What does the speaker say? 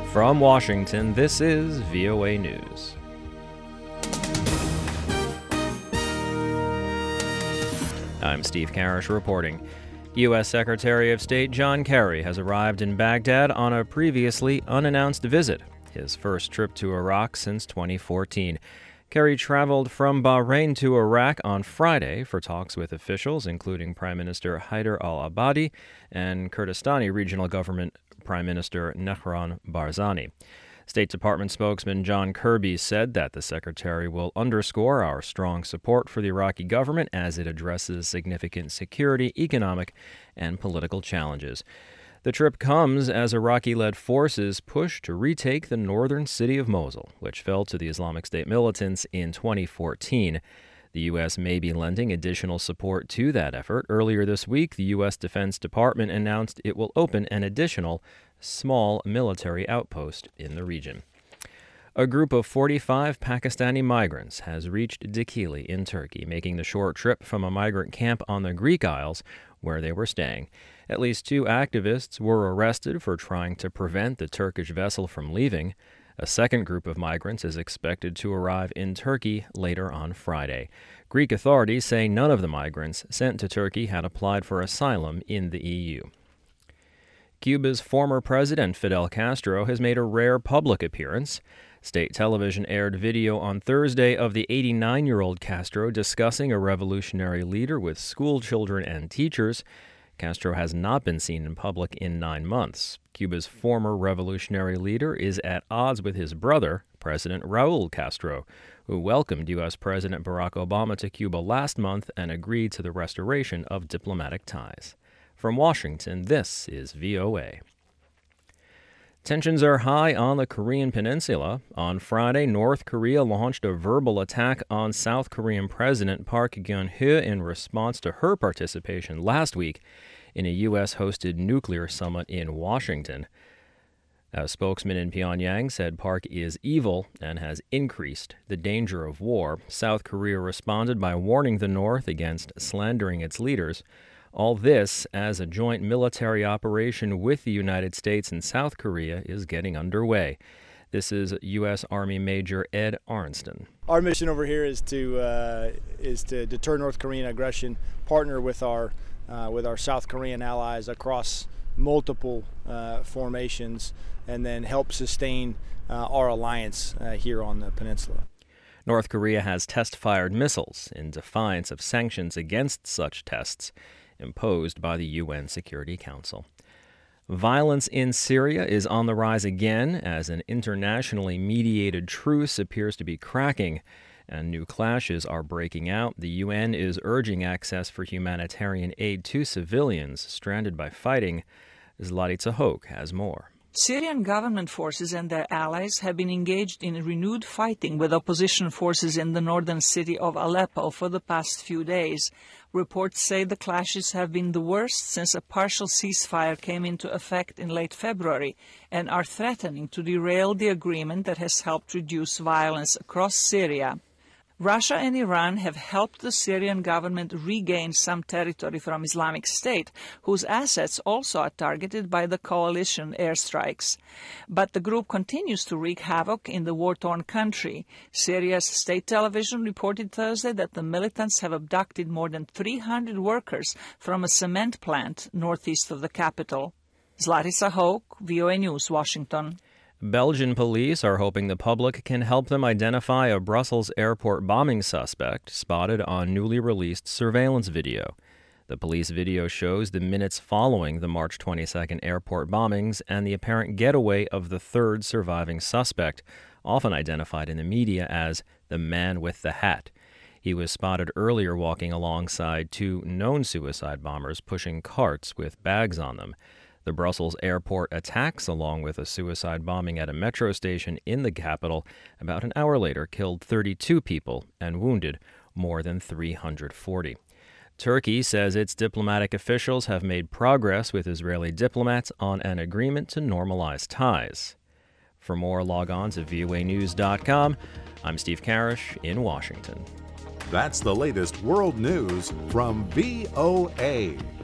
From Washington, this is VOA News. I'm Steve Karish reporting. U.S. Secretary of State John Kerry has arrived in Baghdad on a previously unannounced visit, his first trip to Iraq since 2014. Kerry traveled from Bahrain to Iraq on Friday for talks with officials, including Prime Minister Haider al-Abadi and Kurdistani Regional Government Prime Minister Mehran Barzani. State Department spokesman John Kirby said that the secretary will underscore our strong support for the Iraqi government as it addresses significant security, economic, and political challenges. The trip comes as Iraqi-led forces push to retake the northern city of Mosul, which fell to the Islamic State militants in 2014. The U.S. may be lending additional support to that effort. Earlier this week, the U.S. Defense Department announced it will open an additional small military outpost in the region. A group of 45 Pakistani migrants has reached Dikili in Turkey, making the short trip from a migrant camp on the Greek Isles where they were staying. At least 2 activists were arrested for trying to prevent the Turkish vessel from leaving. A second group of migrants is expected to arrive in Turkey later on Friday. Greek authorities say none of the migrants sent to Turkey had applied for asylum in the EU. Cuba's former president, Fidel Castro, has made a rare public appearance. State television aired video on Thursday of the 89-year-old Castro discussing a revolutionary leader with school children and teachers. Castro has not been seen in public in 9 months. Cuba's former revolutionary leader is at odds with his brother, President Raul Castro, who welcomed U.S. President Barack Obama to Cuba last month and agreed to the restoration of diplomatic ties. From Washington, this is VOA. Tensions are high on the Korean peninsula. On Friday, North Korea launched a verbal attack on South Korean President Park Geun-hye in response to her participation last week in a U.S.-hosted nuclear summit in Washington. A spokesman in Pyongyang said Park is evil and has increased the danger of war. South Korea responded by warning the North against slandering its leaders. All this as a joint military operation with the United States and South Korea is getting underway. This is U.S. Army Major Ed Arnston. Our mission over here is to deter North Korean aggression, partner with our South Korean allies across multiple formations, and then help sustain our alliance here on the peninsula. North Korea has test-fired missiles in defiance of sanctions against such tests imposed by the UN Security Council. Violence in Syria is on the rise again as an internationally mediated truce appears to be cracking and new clashes are breaking out. The UN is urging access for humanitarian aid to civilians stranded by fighting. Zlati Tsahok has more. Syrian government forces and their allies have been engaged in renewed fighting with opposition forces in the northern city of Aleppo for the past few days. Reports say the clashes have been the worst since a partial ceasefire came into effect in late February and are threatening to derail the agreement that has helped reduce violence across Syria. Russia and Iran have helped the Syrian government regain some territory from Islamic State, whose assets also are targeted by the coalition airstrikes. But the group continues to wreak havoc in the war-torn country. Syria's state television reported Thursday that the militants have abducted more than 300 workers from a cement plant northeast of the capital. Zlati Tsahok, VOA News, Washington. Belgian police are hoping the public can help them identify a Brussels airport bombing suspect spotted on newly released surveillance video. The police video shows the minutes following the March 22nd airport bombings and the apparent getaway of the third surviving suspect, often identified in the media as the man with the hat. He was spotted earlier walking alongside 2 known suicide bombers pushing carts with bags on them. The Brussels airport attacks, along with a suicide bombing at a metro station in the capital, about an hour later killed 32 people and wounded more than 340. Turkey says its diplomatic officials have made progress with Israeli diplomats on an agreement to normalize ties. For more, log on to voanews.com. I'm Steve Karish in Washington. That's the latest world news from VOA.